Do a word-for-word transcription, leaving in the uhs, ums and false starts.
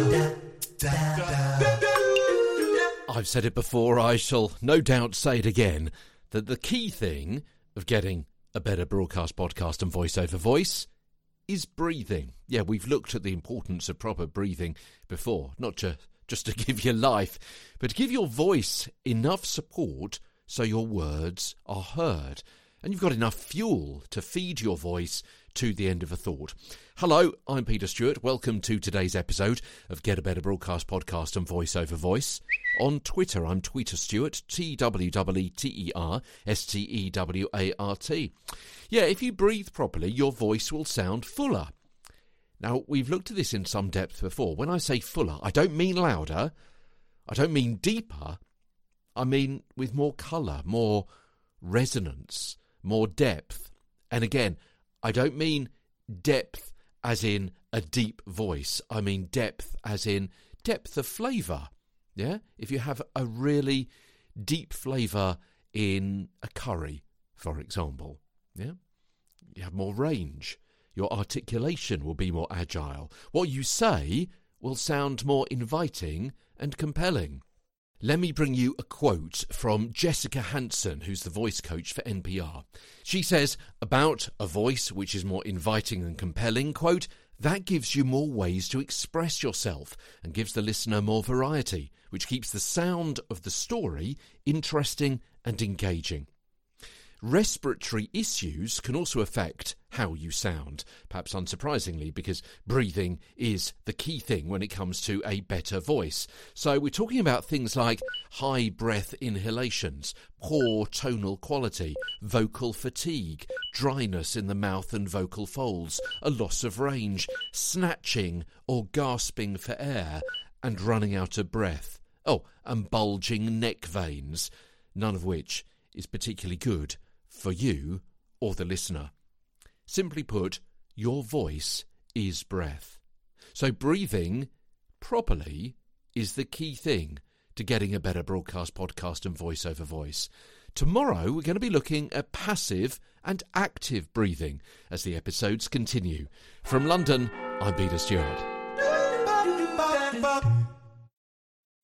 I've said it before, I shall no doubt say it again, that the key thing of getting a better broadcast, podcast and voiceover voice is breathing. Yeah, we've looked at the importance of proper breathing before, not just, just to give you life, but to give your voice enough support so your words are heard. And you've got enough fuel to feed your voice to the end of a thought. Hello, I'm Peter Stewart. Welcome to today's episode of Get a Better Broadcast, Podcast and Voiceover Voice. On Twitter, I'm Tweeter Stewart, T W E T E R S T E W A R T. Yeah, if you breathe properly, your voice will sound fuller. Now, we've looked at this in some depth before. When I say fuller, I don't mean louder, I don't mean deeper, I mean with more colour, more resonance, more depth. And again, I don't mean depth as in a deep voice. I mean depth as in depth of flavour. Yeah? If you have a really deep flavour in a curry, for example, yeah, you have more range. Your articulation will be more agile. What you say will sound more inviting and compelling. Let me bring you a quote from Jessica Hansen, who's the voice coach for N P R. She says, about a voice which is more inviting and compelling, quote, that gives you more ways to express yourself and gives the listener more variety, which keeps the sound of the story interesting and engaging. Respiratory issues can also affect how you sound, perhaps unsurprisingly, because breathing is the key thing when it comes to a better voice. So we're talking about things like high breath inhalations, poor tonal quality, vocal fatigue, dryness in the mouth and vocal folds, a loss of range, snatching or gasping for air, and running out of breath. Oh, and bulging neck veins, none of which is particularly good for you or the listener. Simply put, your voice is breath. So breathing properly is the key thing to getting a better broadcast, podcast and voiceover voice. Tomorrow we're going to be looking at passive and active breathing as the episodes continue. From London, I'm Peter Stewart.